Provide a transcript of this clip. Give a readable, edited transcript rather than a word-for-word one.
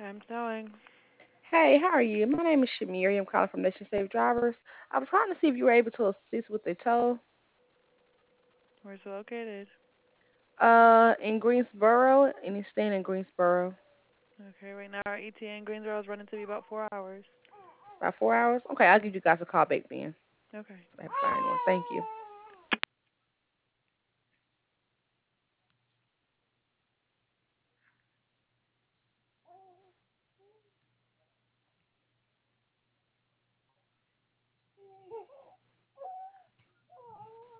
I'm telling. Hey, how are you? My name is Shamiri. I'm calling from Nation Safe Drivers. I was trying to see if you were able to assist with a tow. Where's it located? In Greensboro, and it's staying in Greensboro. Okay, right now our ETA in Greensboro is running to be about 4 hours. About 4 hours. Okay, I'll give you guys a call back then. Okay. I have to find one. Thank you.